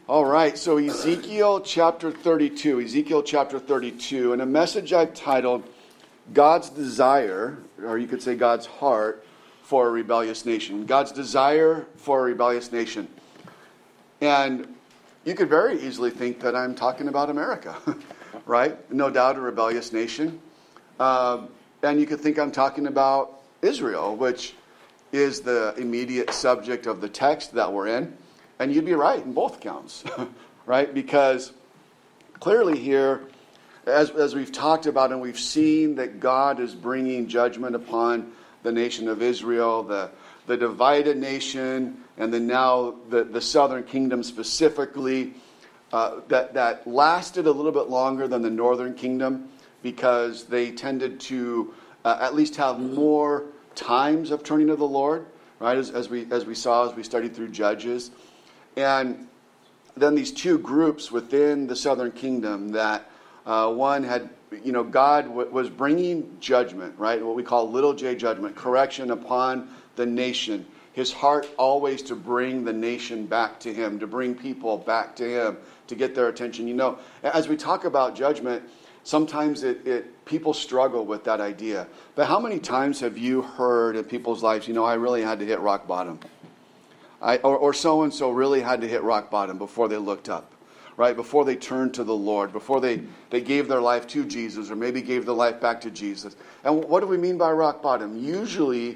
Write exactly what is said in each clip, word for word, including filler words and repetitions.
All right, so Ezekiel chapter thirty-two, Ezekiel chapter thirty-two, and a message I've titled God's Desire, or you could say God's Heart for a Rebellious Nation. God's Desire for a Rebellious Nation. And you could very easily think that I'm talking about America, right? No doubt a rebellious nation. Um, and you could think I'm talking about Israel, which is the immediate subject of the text that we're in. And you'd be right in both accounts, right? Because clearly here, as, as we've talked about and we've seen that God is bringing judgment upon the nation of Israel, the, the divided nation, and then now the, the southern kingdom specifically, uh, that, that lasted a little bit longer than the northern kingdom because they tended to uh, at least have more times of turning to the Lord, right? As, as we as we saw as we studied through Judges. And then these two groups within the southern kingdom that uh, one had, you know, God w- was bringing judgment, right? What we call little j judgment, correction upon the nation. His heart always to bring the nation back to him, to bring people back to him, to get their attention. You know, as we talk about judgment, sometimes it, it people struggle with that idea. But how many times have you heard in people's lives, you know, I really had to hit rock bottom? I, or, or so-and-so really had to hit rock bottom before they looked up, right? Before they turned to the Lord, before they, they gave their life to Jesus, or maybe gave their life back to Jesus. And what do we mean by rock bottom? Usually,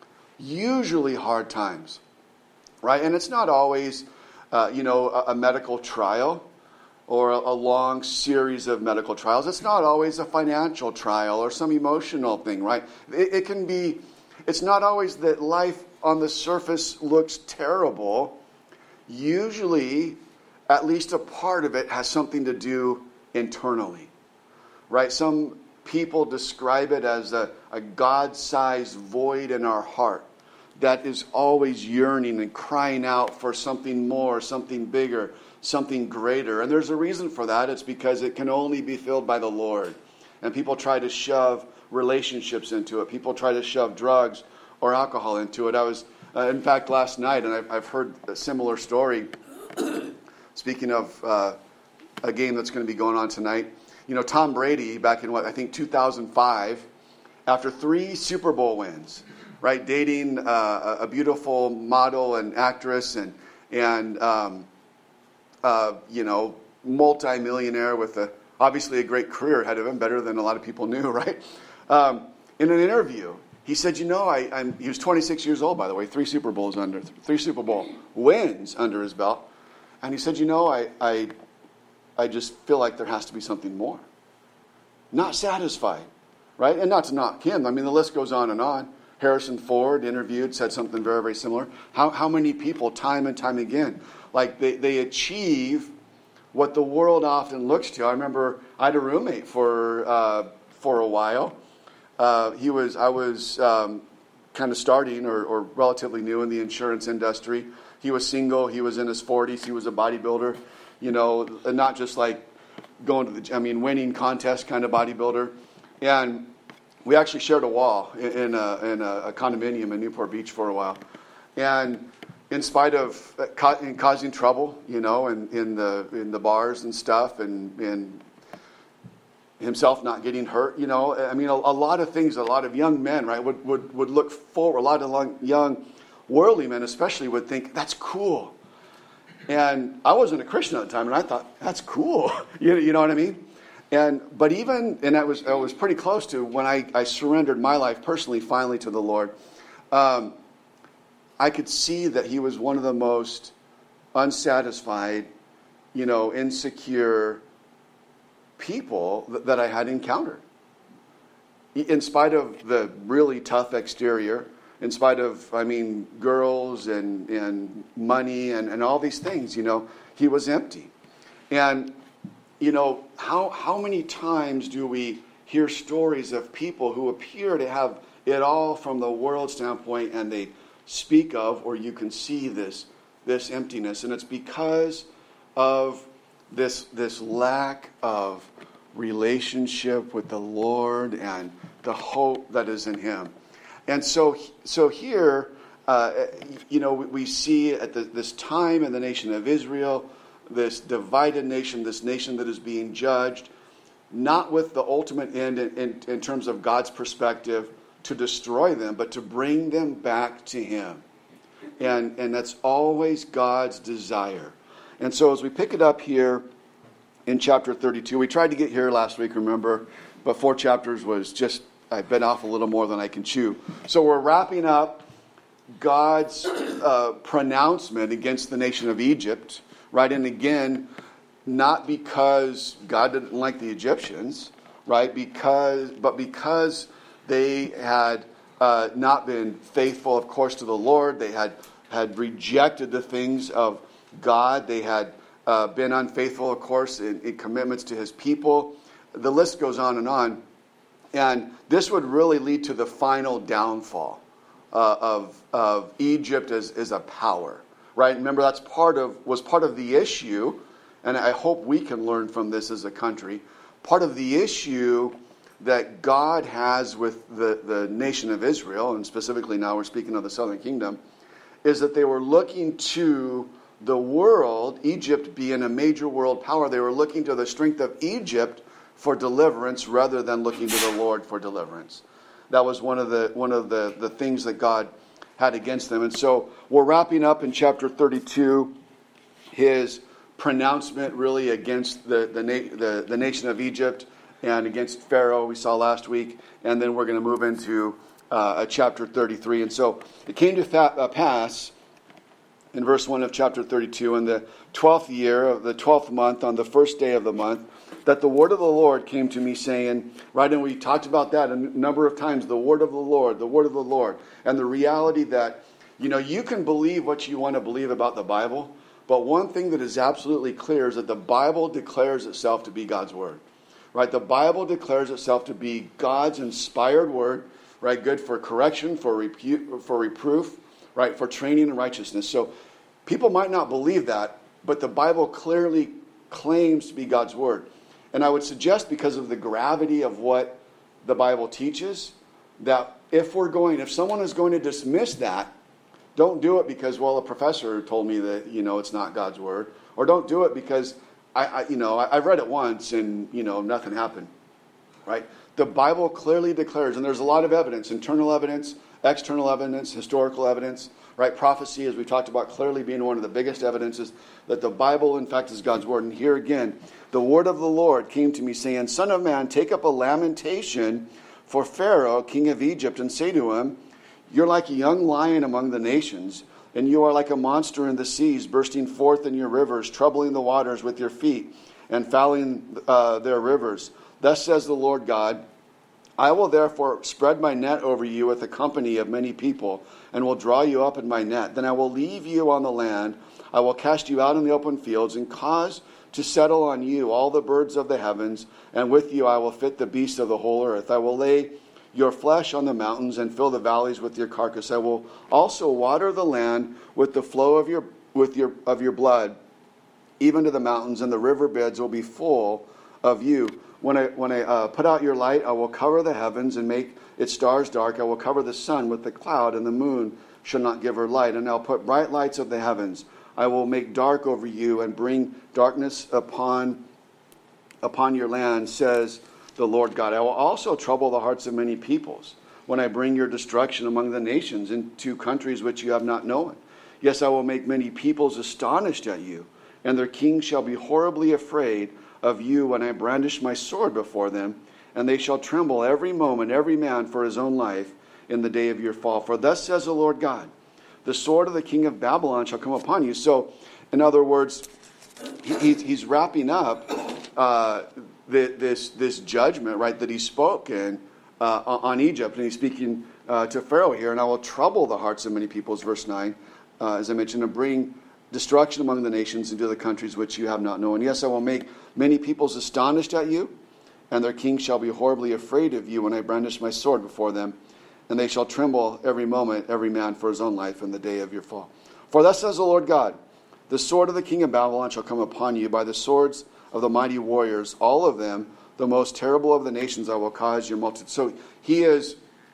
usually hard times, right? And it's not always, uh, you know, a, a medical trial or a, a long series of medical trials. It's not always a financial trial or some emotional thing, right? It, it can be, it's not always that life on the surface looks terrible. Usually, at least a part of it has something to do internally, right? Some people describe it as a, a God-sized void in our heart that is always yearning and crying out for something more, something bigger, something greater. And there's a reason for that. It's because it can only be filled by the Lord. And people try to shove relationships into it. People try to shove drugs or alcohol into it. I was, uh, in fact, last night, and I've, I've heard a similar story, speaking of uh, a game that's going to be going on tonight. You know, Tom Brady, back in what, I think two thousand five, after three Super Bowl wins, right, dating uh, a beautiful model and actress and, and um, uh, you know, multi-millionaire with a, obviously a great career ahead of him, better than a lot of people knew, right? Um, in an interview, he said, you know, I, I'm, he was twenty-six years old, by the way, three Super Bowls under, three Super Bowl wins under his belt. And he said, you know, I, I, I just feel like there has to be something more. Not satisfied, right? And not to knock him. I mean, the list goes on and on. Harrison Ford interviewed, said something very, very similar. How, how many people, time and time again, like they, they achieve what the world often looks to. I remember I had a roommate for, uh, for a while. Uh, he was, I was um, kind of starting or, or relatively new in the insurance industry. He was single. He was in his forties. He was a bodybuilder, you know, and not just like going to the, I mean, winning contest kind of bodybuilder. And we actually shared a wall in, in, a, in a condominium in Newport Beach for a while. And in spite of ca- in causing trouble, you know, in, in the in the bars and stuff, and and himself not getting hurt, you know. I mean, a, a lot of things, a lot of young men, right, would, would, would look forward, a lot of young worldly men especially would think, that's cool. And I wasn't a Christian at the time, and I thought, that's cool. you, you know what I mean? And but even, and I was, I was pretty close to when I, I surrendered my life personally finally to the Lord, um, I could see that he was one of the most unsatisfied, you know, insecure people that I had encountered. In spite of the really tough exterior, in spite of, I mean, girls and, and money and, and all these things, you know, he was empty. And, you know, how how many times do we hear stories of people who appear to have it all from the world standpoint, and they speak of, or you can see this this emptiness, and it's because of this this lack of relationship with the Lord and the hope that is in Him. And so, so here, uh, you know, we, we see at the, this time in the nation of Israel, this divided nation, this nation that is being judged, not with the ultimate end in, in, in terms of God's perspective to destroy them, but to bring them back to him. And, and that's always God's desire. And so as we pick it up here in chapter thirty-two, we tried to get here last week, remember, but four chapters was just, I bit off a little more than I can chew. So we're wrapping up God's uh, pronouncement against the nation of Egypt, right? And again, not because God didn't like the Egyptians, right? Because, but because they had uh, not been faithful, of course, to the Lord. They had had rejected the things of God. They had uh, been unfaithful, of course, in, in commitments to his people. The list goes on and on. And this would really lead to the final downfall uh, of, of Egypt as, as a power, right? Remember, that's part of was part of the issue, and I hope we can learn from this as a country. Part of the issue that God has with the, the nation of Israel, and specifically now we're speaking of the southern kingdom, is that they were looking to the world, Egypt being a major world power, they were looking to the strength of Egypt for deliverance rather than looking to the Lord for deliverance. That was one of the one of the, the things that God had against them. And so we're wrapping up in chapter thirty-two his pronouncement really against the, the, na- the, the nation of Egypt and against Pharaoh we saw last week. And then we're going to move into uh, chapter thirty-three. And so it came to fa- uh, pass in verse one of chapter thirty-two, in the twelfth year of the twelfth month, on the first day of the month, that the word of the Lord came to me saying, right, and we talked about that a number of times, the word of the Lord, the word of the Lord, and the reality that, you know, you can believe what you want to believe about the Bible, but one thing that is absolutely clear is that the Bible declares itself to be God's word, right? The Bible declares itself to be God's inspired word, right? Good for correction, for repu- for reproof, right? For training in righteousness. So people might not believe that, but the Bible clearly claims to be God's word. And I would suggest, because of the gravity of what the Bible teaches, that if we're going, if someone is going to dismiss that, don't do it because, well, a professor told me that, you know, it's not God's word. Or don't do it because, I, I you know, I, I read it once and, you know, nothing happened, right? The Bible clearly declares, and there's a lot of evidence, internal evidence, external evidence, historical evidence, right? Prophecy, as we talked about, clearly being one of the biggest evidences that the Bible, in fact, is God's word. And here again, the word of the Lord came to me saying, Son of man, take up a lamentation for Pharaoh, king of Egypt, and say to him, you're like a young lion among the nations, and you are like a monster in the seas, bursting forth in your rivers, troubling the waters with your feet, and fouling uh, their rivers. Thus says the Lord God, I will therefore spread my net over you with a company of many people, and will draw you up in my net. Then I will leave you on the land. I will cast you out in the open fields, and cause to settle on you all the birds of the heavens, and with you I will fit the beasts of the whole earth. I will lay your flesh on the mountains, and fill the valleys with your carcass. I will also water the land with the flow of your with your of your blood, even to the mountains, and the river beds will be full of you. When I when I uh, put out your light, I will cover the heavens and make its stars dark. I will cover the sun with the cloud, and the moon shall not give her light. And I'll put bright lights of the heavens. I will make dark over you and bring darkness upon upon your land, says the Lord God. I will also trouble the hearts of many peoples when I bring your destruction among the nations into countries which you have not known. Yes, I will make many peoples astonished at you, and their kings shall be horribly afraid of you when I brandish my sword before them, and they shall tremble every moment, every man for his own life, in the day of your fall. For thus says the Lord God, the sword of the king of Babylon shall come upon you. So, in other words, he, he's wrapping up uh, the, this this judgment, right, that he spoke in, uh, on Egypt, and he's speaking uh, to Pharaoh here. And I will trouble the hearts of many peoples, verse nine, uh, as I mentioned, and bring destruction among the nations into the countries which you have not known. Yes, I will make many peoples astonished at you, and their kings shall be horribly afraid of you when I brandish my sword before them, and they shall tremble every moment, every man for his own life, in the day of your fall. For thus says the Lord God, the sword of the king of Babylon shall come upon you, by the swords of the mighty warriors, all of them, the most terrible of the nations I will cause your multitude. So he is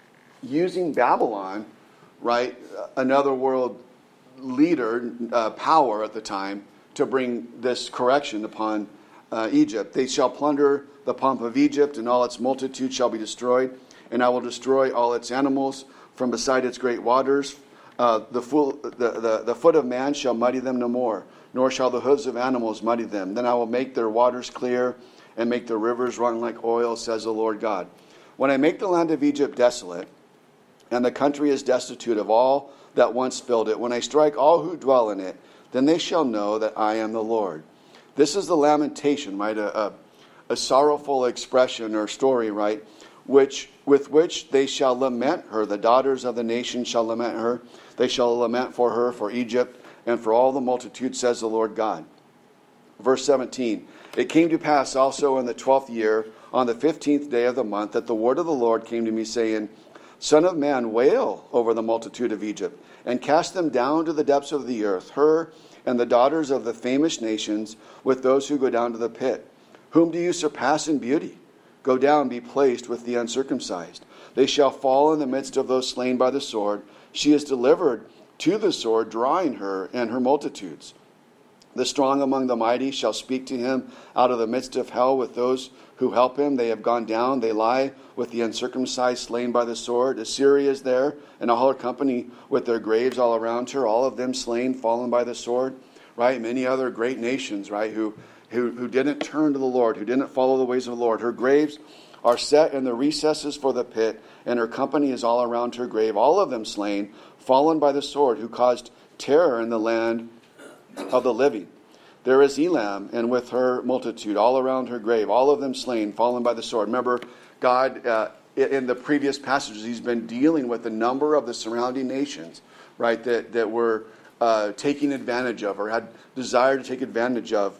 using Babylon, right, another world leader, uh, power at the time, to bring this correction upon uh, Egypt. They shall plunder the pomp of Egypt, and all its multitude shall be destroyed. And I will destroy all its animals from beside its great waters. Uh, the, full, the, the, the foot of man shall muddy them no more, nor shall the hooves of animals muddy them. Then I will make their waters clear and make their rivers run like oil, says the Lord God. When I make the land of Egypt desolate, and the country is destitute of all that once filled it, when I strike all who dwell in it, then they shall know that I am the Lord. This is the lamentation, right? A, a, a sorrowful expression or story, right? Which with which they shall lament her. The daughters of the nation shall lament her. They shall lament for her, for Egypt, and for all the multitude, says the Lord God. Verse seventeen. It came to pass also in the twelfth year, on the fifteenth day of the month, that the word of the Lord came to me, saying, Son of man, wail over the multitude of Egypt, and cast them down to the depths of the earth, her and the daughters of the famous nations, with those who go down to the pit. Whom do you surpass in beauty? Go down, be placed with the uncircumcised. They shall fall in the midst of those slain by the sword. She is delivered to the sword, drawing her and her multitudes. The strong among the mighty shall speak to him out of the midst of hell with those who help him. They have gone down, they lie with the uncircumcised slain by the sword. Assyria is there, and all her company with their graves all around her, all of them slain, fallen by the sword. Right? Many other great nations, right, who, who, who didn't turn to the Lord, who didn't follow the ways of the Lord. Her graves are set in the recesses for the pit, and her company is all around her grave, all of them slain, fallen by the sword, who caused terror in the land of the living. There is Elam, and with her multitude, all around her grave, all of them slain, fallen by the sword. Remember, God, uh, in the previous passages, he's been dealing with a number of the surrounding nations, right, that, that were uh, taking advantage of, or had desire to take advantage of,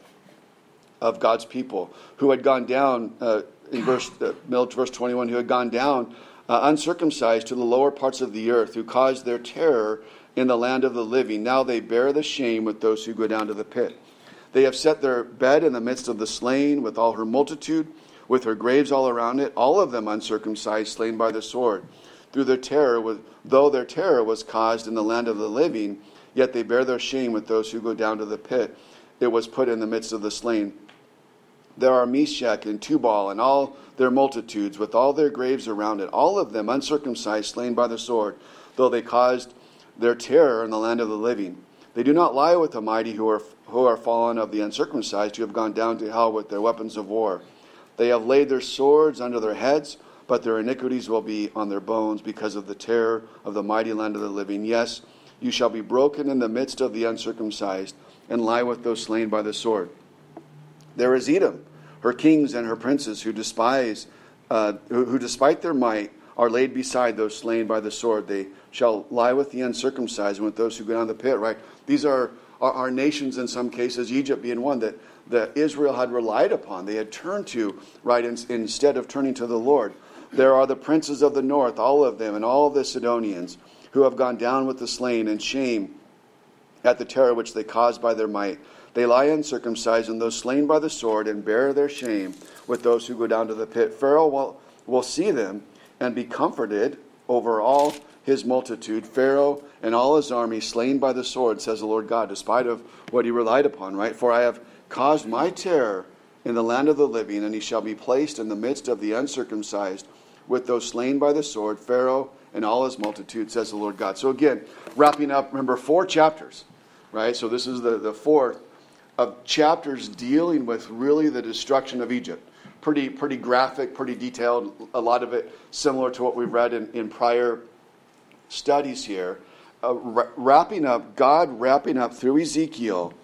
of God's people, who had gone down, uh, in verse, uh, middle to verse twenty-one, who had gone down uh, uncircumcised to the lower parts of the earth, who caused their terror in the land of the living. Now they bear the shame with those who go down to the pit. They have set their bed in the midst of the slain with all her multitude, with her graves all around it, all of them uncircumcised, slain by the sword. Through their terror, though their terror was caused in the land of the living, yet they bear their shame with those who go down to the pit. It was put in the midst of the slain. There are Meshach and Tubal and all their multitudes, with all their graves around it, all of them uncircumcised, slain by the sword, though they caused their terror in the land of the living. They do not lie with the mighty who are who are fallen of the uncircumcised, who have gone down to hell with their weapons of war. They have laid their swords under their heads, but their iniquities will be on their bones because of the terror of the mighty land of the living. Yes, you shall be broken in the midst of the uncircumcised, and lie with those slain by the sword. There is Edom, her kings and her princes, who despise, uh, who, who despite their might are laid beside those slain by the sword. They shall lie with the uncircumcised and with those who go down the pit. Right? These are our, our nations in some cases, Egypt being one that, that Israel had relied upon. They had turned to, right, in, instead of turning to the Lord. There are the princes of the north, all of them, and all the Sidonians, who have gone down with the slain in shame at the terror which they caused by their might. They lie uncircumcised, and those slain by the sword, and bear their shame with those who go down to the pit. Pharaoh will, will see them and be comforted over all his multitude. Pharaoh and all his army slain by the sword, says the Lord God, despite of what he relied upon, right? For I have caused my terror in the land of the living, and he shall be placed in the midst of the uncircumcised with those slain by the sword, Pharaoh and all his multitude, says the Lord God. So again, wrapping up, remember, four chapters, right? So this is the, the fourth of chapters dealing with really the destruction of Egypt. Pretty pretty graphic, pretty detailed, a lot of it similar to what we've read in, in prior studies here. Uh, ra- wrapping up, God wrapping up through Ezekiel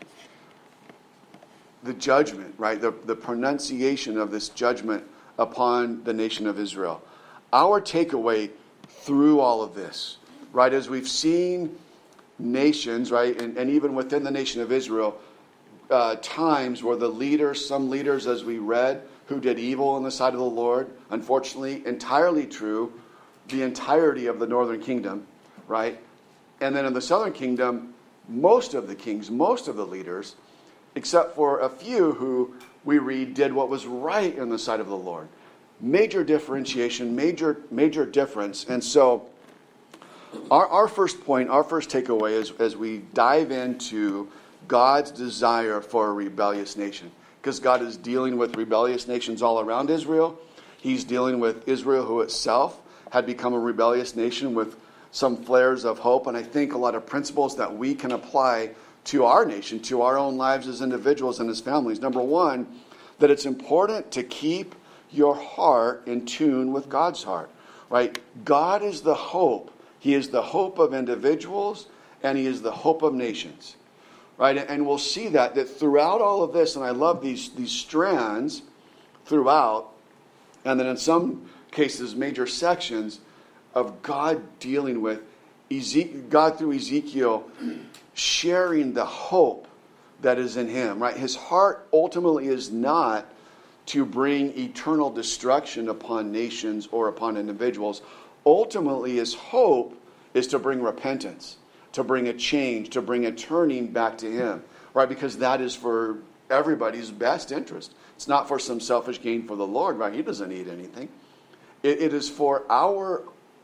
the judgment, right? The, the pronunciation of this judgment upon the nation of Israel. Our takeaway through all of this, right, as we've seen nations, right, and, and even within the nation of Israel, uh, times where the leaders, some leaders, as we read, who did evil in the sight of the Lord, unfortunately, entirely true, the entirety of the northern kingdom, right? And then in the southern kingdom, most of the kings, most of the leaders, except for a few who we read did what was right in the sight of the Lord. Major differentiation, major major difference. And so our, our first point, our first takeaway is as we dive into God's desire for a rebellious nation. Because God is dealing with rebellious nations all around Israel. He's dealing with Israel, who itself had become a rebellious nation, with some flares of hope. And I think a lot of principles that we can apply to our nation, to our own lives as individuals and as families. Number one, that it's important to keep your heart in tune with God's heart, right? God is the hope. He is the hope of individuals, and he is the hope of nations, right? And we'll see that, that throughout all of this, and I love these, these strands throughout, and then in some cases, major sections of God dealing with, Ezekiel, God through Ezekiel sharing the hope that is in him, right? His heart ultimately is not to bring eternal destruction upon nations or upon individuals. Ultimately, his hope is to bring repentance, to bring a change, to bring a turning back to him, right? Because that is for everybody's best interest. It's not for some selfish gain for the Lord, right? He doesn't need anything. It, it is for our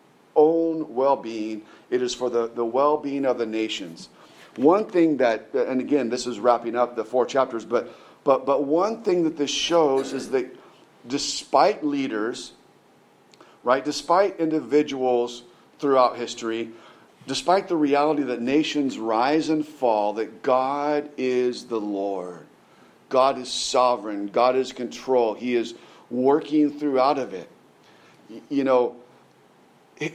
own well-being. It is for the, the well-being of the nations. One thing that, and again, this is wrapping up the four chapters, but but but one thing that this shows is that despite leaders, right, despite individuals throughout history, despite the reality that nations rise and fall, that God is the Lord. God is sovereign. God is control. He is working throughout of it. You know, it,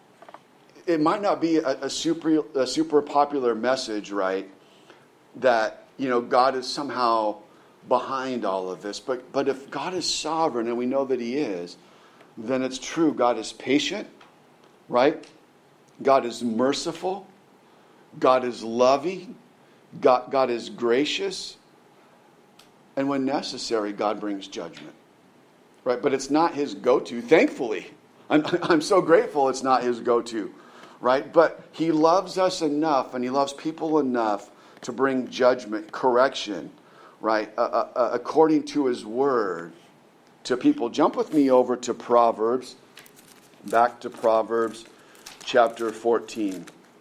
it might not be a, a super a super popular message, right? That, you know, God is somehow behind all of this. But but if God is sovereign, and we know that he is, then it's true. God is patient, right? God is merciful. God is loving. God, God is gracious. And when necessary, God brings judgment, right? But it's not his go-to, thankfully. I'm, I'm so grateful it's not his go-to, right? But he loves us enough, and he loves people enough to bring judgment, correction, right, uh, uh, according to his word to people. Jump with me over to Proverbs, back to Proverbs chapter fourteen.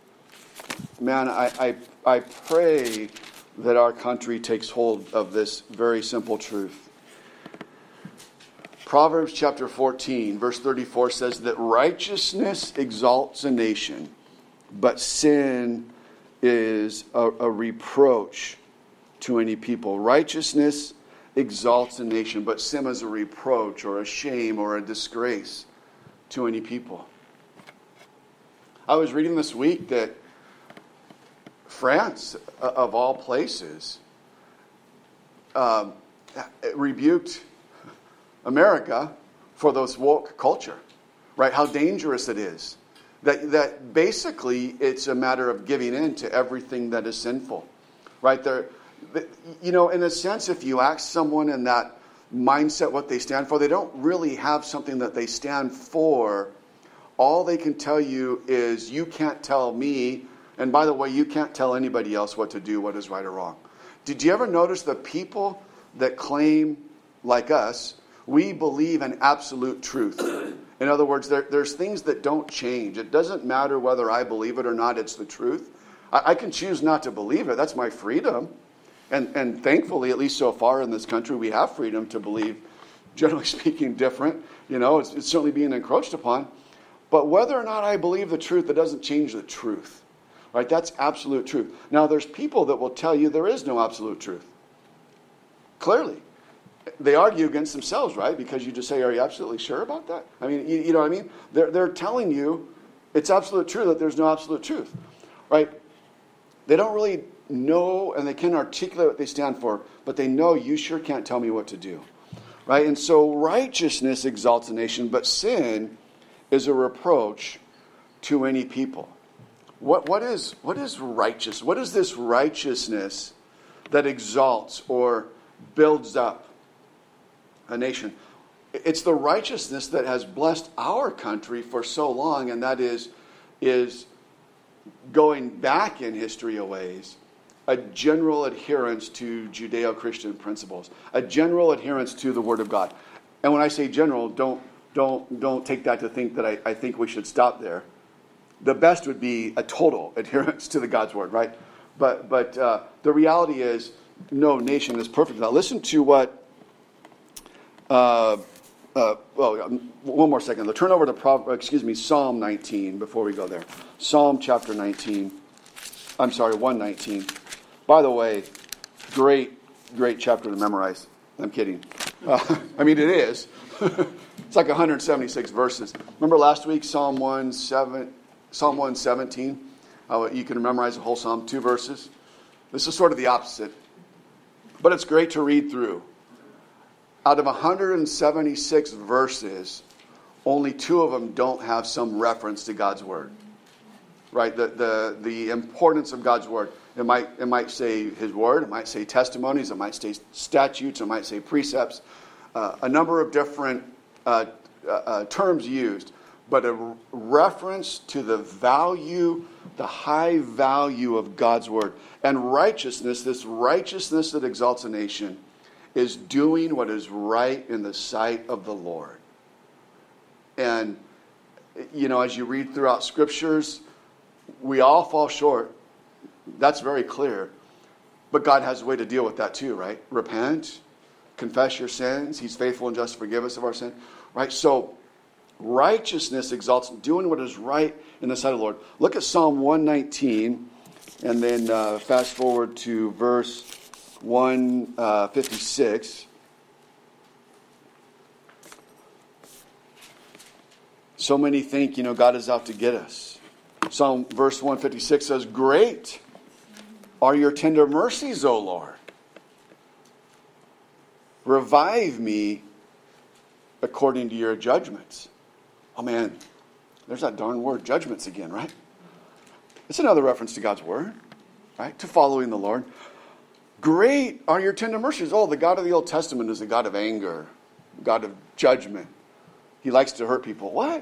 Man, I, I, I pray that our country takes hold of this very simple truth. Proverbs chapter fourteen, verse thirty-four says that righteousness exalts a nation, but sin is a, a reproach to any people. Righteousness exalts a nation, but sin is a reproach or a shame or a disgrace to any people. I was reading this week that France, of all places, uh, rebuked America for this woke culture, right? How dangerous it is. That that basically it's a matter of giving in to everything that is sinful, right? There, you know, in a sense, if you ask someone in that mindset what they stand for, they don't really have something that they stand for. All they can tell you is, you can't tell me, and by the way, you can't tell anybody else what to do, what is right or wrong. Did you ever notice the people that claim, like us, we believe in absolute truth? In other words, there, there's things that don't change. It doesn't matter whether I believe it or not, it's the truth. I, I can choose not to believe it. That's my freedom. And, and thankfully, at least so far in this country, we have freedom to believe, generally speaking, different. You know, it's, it's certainly being encroached upon. But whether or not I believe the truth, that doesn't change the truth. Right? That's absolute truth. Now, there's people that will tell you there is no absolute truth. Clearly. They argue against themselves, right? Because you just say, are you absolutely sure about that? I mean, you, you know what I mean? They're, they're telling you it's absolute true that there's no absolute truth. Right? They don't really know, and they can't articulate what they stand for, but they know you sure can't tell me what to do. Right? And so righteousness exalts a nation, but sin is a reproach to any people. What what is what is righteous? What is this righteousness that exalts or builds up a nation? It's the righteousness that has blessed our country for so long, and that is is going back in history a ways, a general adherence to Judeo-Christian principles, a general adherence to the Word of God. And when I say general, don't don't don't take that to think that I, I think we should stop there. The best would be a total adherence to the God's Word, right? But but uh, the reality is, no nation is perfect. Now listen to what. Uh, uh, well, one more second. Let's turn over to Pro- excuse me Psalm nineteen before we go there. Psalm chapter nineteen. I'm sorry, one nineteen. By the way, great great chapter to memorize. I'm kidding. Uh, I mean, it is. It's like one hundred seventy-six verses. Remember last week, Psalm one seven, Psalm one seventeen. Uh, you can memorize the whole psalm, two verses. This is sort of the opposite, but it's great to read through. Out of one hundred seventy-six verses, only two of them don't have some reference to God's word. Right? The the the importance of God's word. It might it might say His word. It might say testimonies. It might say statutes. It might say precepts. Uh, a number of different uh, uh, terms used, but a r- reference to the value, the high value of God's word and righteousness. This righteousness that exalts a nation is doing what is right in the sight of the Lord. And you know, as you read throughout scriptures, we all fall short. That's very clear. But God has a way to deal with that too, right? Repent, confess your sins. He's faithful and just to forgive us of our sin. Right? So righteousness exalts doing what is right in the sight of the Lord. Look at Psalm one nineteen and then uh, fast forward to verse one fifty-six. So many think, you know, God is out to get us. Psalm verse one fifty-six says, "Great are your tender mercies, O Lord. Revive me according to your judgments." Oh man, there's that darn word, judgments again, right? It's another reference to God's word, right? To following the Lord. Great are your tender mercies. Oh, the God of the Old Testament is a God of anger, God of judgment. He likes to hurt people. What?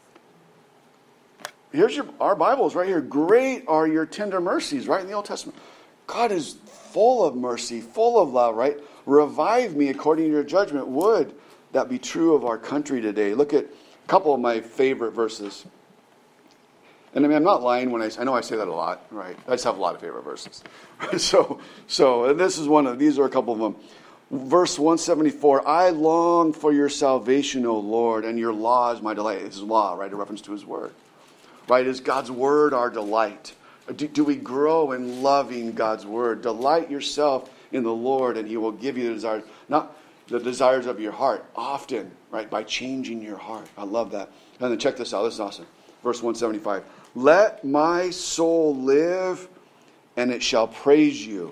Here's your our Bible is right here. Great are your tender mercies, right in the Old Testament. God is full of mercy, full of love, right? Revive me according to your judgment. Would that be true of our country today? Look at a couple of my favorite verses. And I mean, I'm not lying when I I know I say that a lot, right? I just have a lot of favorite verses. so, so this is one of these are a couple of them. Verse one seventy-four, "I long for your salvation, O Lord, and your law is my delight." It's His law, right? A reference to His word. Right? Is God's word our delight? Do, do we grow in loving God's word? Delight yourself in the Lord, and He will give you the desires, not the desires of your heart, often, right? By changing your heart. I love that. And then check this out. This is awesome. Verse one seventy-five. "Let my soul live, and it shall praise you.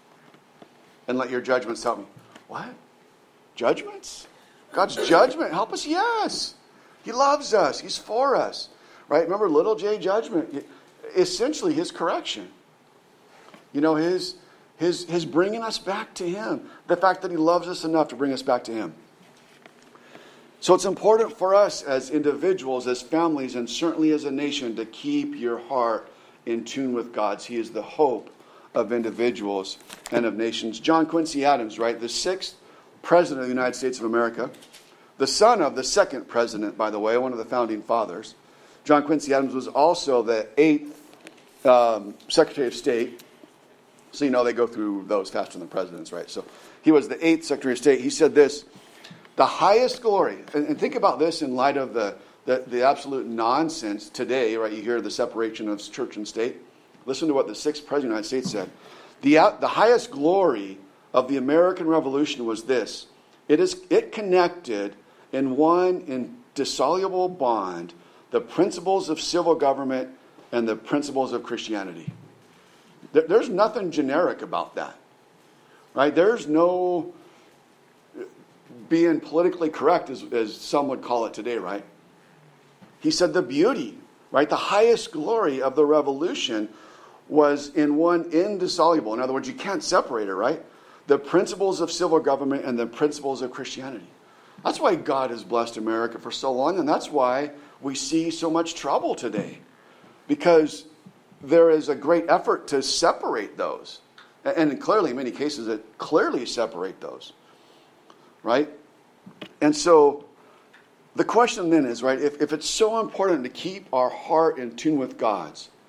And let your judgments help me." What? Judgments? God's judgment help us? Yes. He loves us. He's for us. Right? Remember little J judgment? Essentially His correction. You know, His his his bringing us back to Him. The fact that He loves us enough to bring us back to Him. So it's important for us as individuals, as families, and certainly as a nation to keep your heart in tune with God's. He is the hope of individuals and of nations. John Quincy Adams, right? The sixth president of the United States of America. The son of the second president, by the way, one of the founding fathers. John Quincy Adams was also the eighth um, Secretary of State. So you know they go through those faster than presidents, right? So he was the eighth Secretary of State. He said this, "The highest glory," and, and think about this in light of the, the, the absolute nonsense today, right? You hear the separation of church and state. Listen to what the sixth President of the United States said. The, the highest glory of the American Revolution was this. It is it connected in one indissoluble bond the principles of civil government and the principles of Christianity. There, there's nothing generic about that. Right? There's no being politically correct, as, as some would call it today, right? He said the beauty, right? The highest glory of the revolution was in one indissoluble. In other words, you can't separate it, right? The principles of civil government and the principles of Christianity. That's why God has blessed America for so long, and that's why we see so much trouble today. Because there is a great effort to separate those. And clearly, in many cases, it clearly separate those. Right? And so, the question then is, right, if, if it's so important to keep our heart in tune with God's,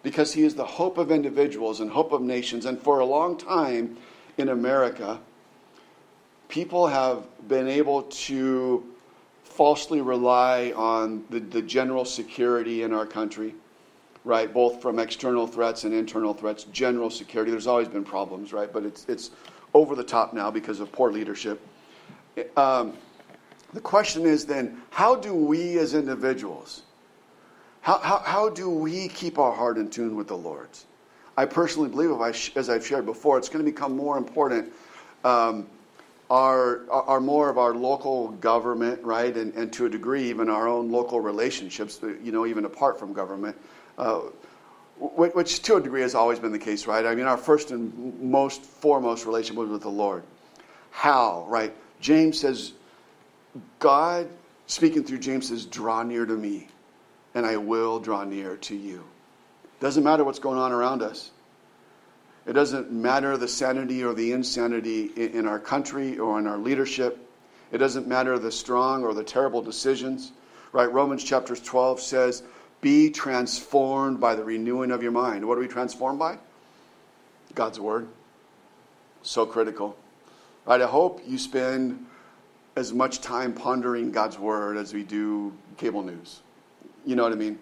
because he is the hope of individuals and hope of nations. And for a long time in America, people have been able to falsely rely on the, the general security in our country, right? Both from external threats and internal threats. General security, there's always been problems, right? But it's it's over the top now because of poor leadership. Um, the question is then, how do we as individuals, how, how, how do we keep our heart in tune with the Lord's? I personally believe, if I sh- as I've shared before, it's going to become more important. Um, Our, are more of our local government, right, and, and to a degree even our own local relationships, you know, even apart from government, uh, which, which to a degree has always been the case, right? I mean, our first and most foremost relationship was with the Lord. How, right? James says, God, speaking through James, says, draw near to me, and I will draw near to you. Doesn't matter what's going on around us. It doesn't matter the sanity or the insanity in our country or in our leadership. It doesn't matter the strong or the terrible decisions. Right? Romans chapter twelve says, be transformed by the renewing of your mind. What are we transformed by? God's word. So critical. Right? I hope you spend as much time pondering God's word as we do cable news. You know what I mean?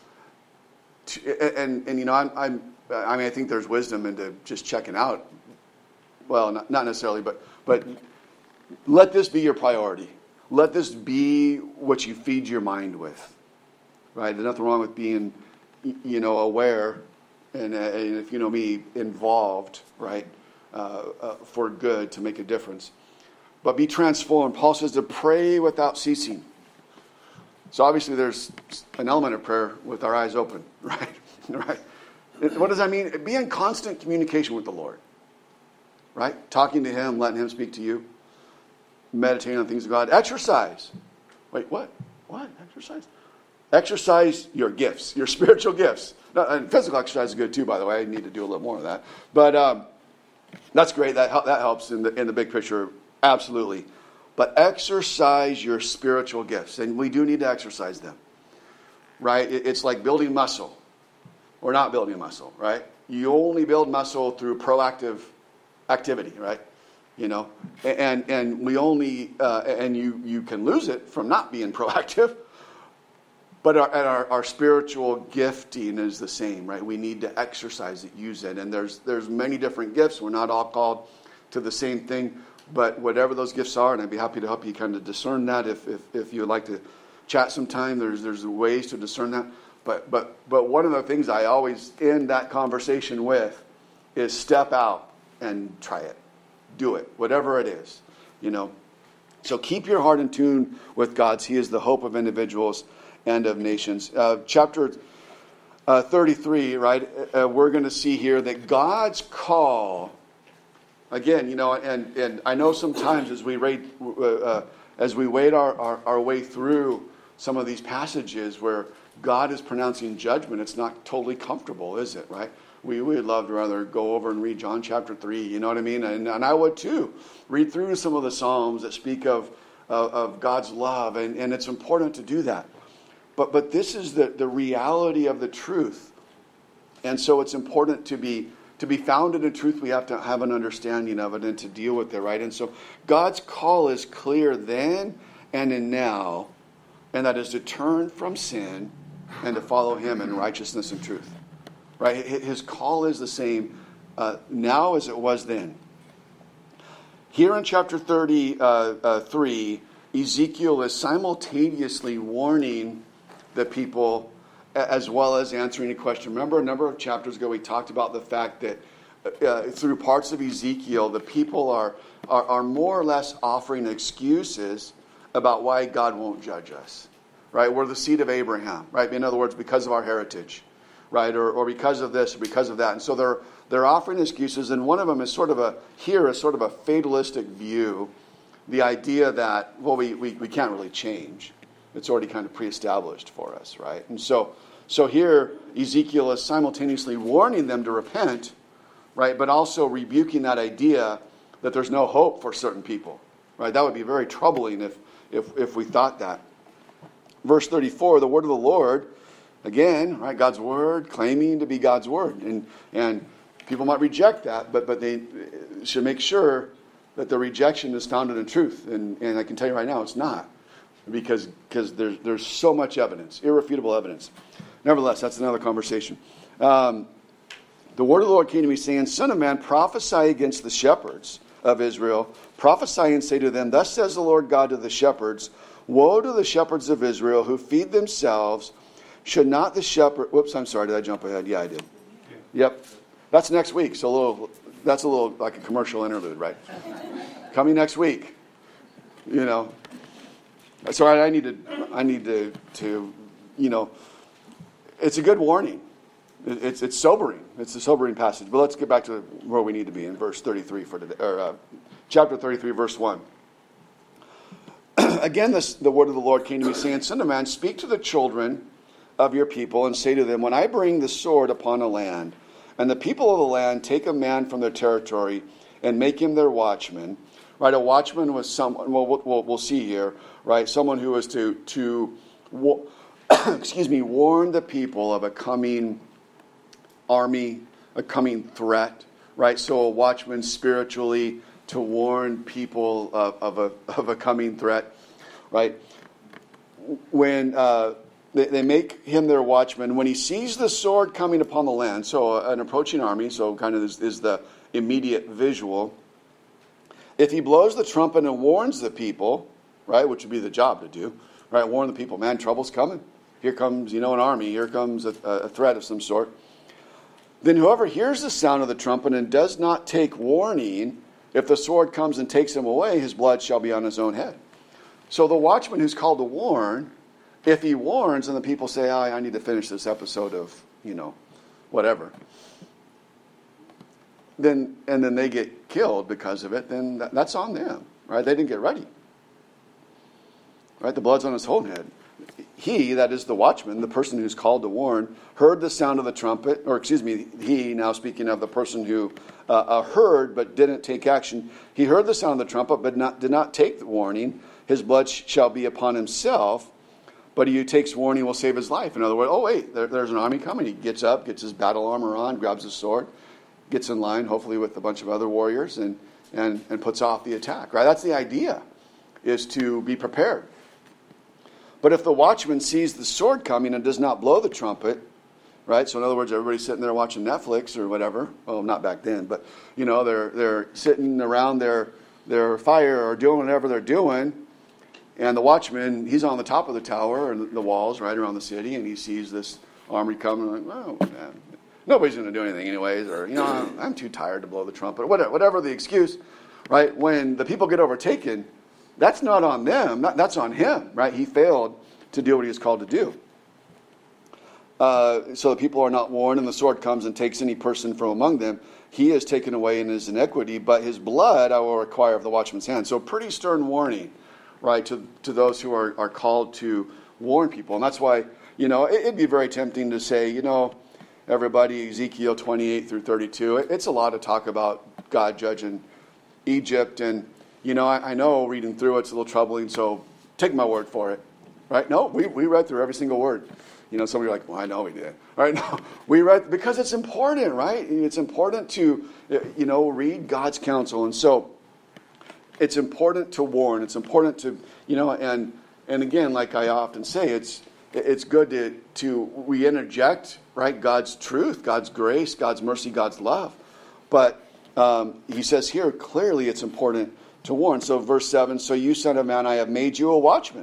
And, and, and you know, I'm... I'm I mean, I think there's wisdom into just checking out. Well, not, not necessarily, but but let this be your priority. Let this be what you feed your mind with. Right? There's nothing wrong with being, you know, aware, and, uh, and if you know me, involved, right, uh, uh, for good to make a difference. But be transformed. Paul says to pray without ceasing. So obviously, there's an element of prayer with our eyes open, right? Right. What does that mean? Be in constant communication with the Lord. Right? Talking to him, letting him speak to you. Meditating on things of God. Exercise. Wait, what? What? Exercise? Exercise your gifts, your spiritual gifts. And physical exercise is good too, by the way. I need to do a little more of that. But um, that's great. That, that helps in the, in the big picture. Absolutely. But exercise your spiritual gifts. And we do need to exercise them. Right? It's like building muscle. Or not building muscle, right? You only build muscle through proactive activity, right? You know, and and we only uh, and you you can lose it from not being proactive. But our, our our spiritual gifting is the same, right? We need to exercise it, use it, and there's there's many different gifts. We're not all called to the same thing, but whatever those gifts are, and I'd be happy to help you kind of discern that. If if if you would like to chat sometime, there's there's ways to discern that. But but but one of the things I always end that conversation with is step out and try it. Do it, whatever it is, you know. So keep your heart in tune with God's. He is the hope of individuals and of nations. Uh, chapter uh, thirty-three, right, uh, we're going to see here that God's call, again, you know, and, and I know sometimes as we read, uh, as we wade our, our, our way through some of these passages where God is pronouncing judgment, it's not totally comfortable, is it, right? We would love to rather go over and read John chapter three, you know what I mean? And, and I would too. Read through some of the Psalms that speak of, of, of God's love, and, and it's important to do that. But but this is the, the reality of the truth. And so it's important to be to be founded in truth, we have to have an understanding of it and to deal with it, right? And so God's call is clear then and in now, and that is to turn from sin and to follow him in righteousness and truth. Right? His call is the same uh, now as it was then. Here in chapter thirty-three, uh, uh, Ezekiel is simultaneously warning the people as well as answering a question. Remember a number of chapters ago we talked about the fact that uh, through parts of Ezekiel, the people are, are, are more or less offering excuses about why God won't judge us. Right? We're the seed of Abraham, right? In other words, because of our heritage, right? Or, or because of this, or because of that. And so they're they're offering excuses, and one of them is sort of a, here is sort of a fatalistic view. The idea that, well, we, we, we can't really change. It's already kind of pre-established for us, right? And so so here, Ezekiel is simultaneously warning them to repent, right? But also rebuking that idea that there's no hope for certain people, right? That would be very troubling if if if we thought that. Verse thirty-four, the word of the Lord Again, right, God's word, claiming to be God's word. And and people might reject that, but but they should make sure that the rejection is founded in truth. And, and I can tell you right now, it's not. Because because there's, there's so much evidence, irrefutable evidence. Nevertheless, that's another conversation. Um, the word of the Lord came to me saying, Son of man, prophesy against the shepherds of Israel. Prophesy and say to them, Thus says the Lord God to the shepherds, Woe to the shepherds of Israel who feed themselves. Should not the shepherd... Whoops, I'm sorry. Did I jump ahead? Yeah, I did. Yep. That's next week. So a little, that's a little like a commercial interlude, right? Coming next week. You know. Sorry, I need to, I need to, to, you know, it's a good warning. It's it's sobering. It's a sobering passage. But let's get back to where we need to be in verse thirty-three for today, or uh, chapter thirty-three, verse one. Again, this, the word of the Lord came to me, saying, Son of man, speak to the children of your people and say to them, When I bring the sword upon a land, and the people of the land take a man from their territory and make him their watchman. Right, a watchman was someone. Well, we'll, we'll see here. Right, someone who was to to, excuse me, warn the people of a coming army, a coming threat. Right, so a watchman spiritually to warn people of, of a of a coming threat. Right, when uh, they, they make him their watchman, when he sees the sword coming upon the land, so an approaching army, so kind of is, is the immediate visual. If he blows the trumpet and warns the people, right, which would be the job to do, right, warn the people, man, trouble's coming. Here comes, you know, an army. Here comes a, a threat of some sort. Then whoever hears the sound of the trumpet and does not take warning, if the sword comes and takes him away, his blood shall be on his own head. So the watchman who's called to warn, if he warns and the people say, oh, I need to finish this episode of, you know, whatever, then and then they get killed because of it, then that, that's on them, right? They didn't get ready. Right? The blood's on his whole head. He, that is the watchman, the person who's called to warn, heard the sound of the trumpet, or excuse me, he, now speaking of the person who uh, uh, heard but didn't take action. He heard the sound of the trumpet but not, did not take the warning. His blood sh- shall be upon himself, but he who takes warning will save his life. In other words, oh wait, there, there's an army coming. He gets up, gets his battle armor on, grabs his sword, gets in line, hopefully with a bunch of other warriors, and, and, and puts off the attack. Right? That's the idea, is to be prepared. But if the watchman sees the sword coming and does not blow the trumpet, right? So in other words, everybody's sitting there watching Netflix or whatever. Well, not back then, but you know, they're they're sitting around their their fire or doing whatever they're doing, and the watchman, he's on the top of the tower or the walls right around the city, and he sees this army coming. Like, oh man, nobody's going to do anything anyways, or you know, I'm, I'm too tired to blow the trumpet. Whatever, whatever the excuse, right? When the people get overtaken, that's not on them. That's on him, right? He failed to do what he was called to do. Uh, so the people are not warned, and the sword comes and takes any person from among them. He is taken away in his iniquity, but his blood I will require of the watchman's hand. So pretty stern warning, right, to, to those who are, are called to warn people. And that's why, you know, it, it'd be very tempting to say, you know, everybody, Ezekiel twenty-eight through thirty-two, it, it's a lot of talk about God judging Egypt, and you know, I, I know reading through it's a little troubling, so take my word for it. Right? No, we, we read through every single word. You know, some of you are like, well, I know we did. Right? No, we read, because it's important, right? It's important to, you know, read God's counsel. And so it's important to warn. It's important to, you know, and and again, like I often say, it's it's good to, to we interject, right, God's truth, God's grace, God's mercy, God's love. But um, he says here, clearly it's important to warn. So verse seven, so you, son of man, I have made you a watchman.